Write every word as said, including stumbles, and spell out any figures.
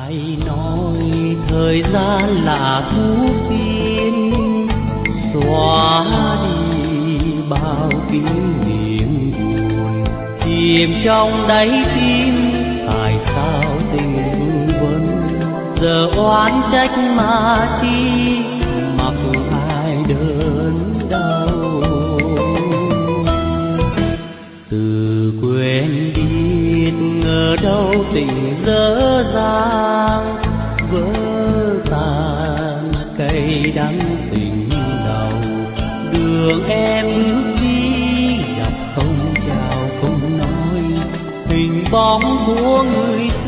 Ai nói thời gian là thuốc tiên xóa đi bao kỷ niệm buồn, chìm trong đáy tim tại sao tình vương vấn, giờ oán trách mà chi mặc ai đớn đau. Từ quên biết ngờ đâu tình dở dang, vỡ tan cây đắng tình đầu. Đường em đi gặp không chào không nói, hình bóng của người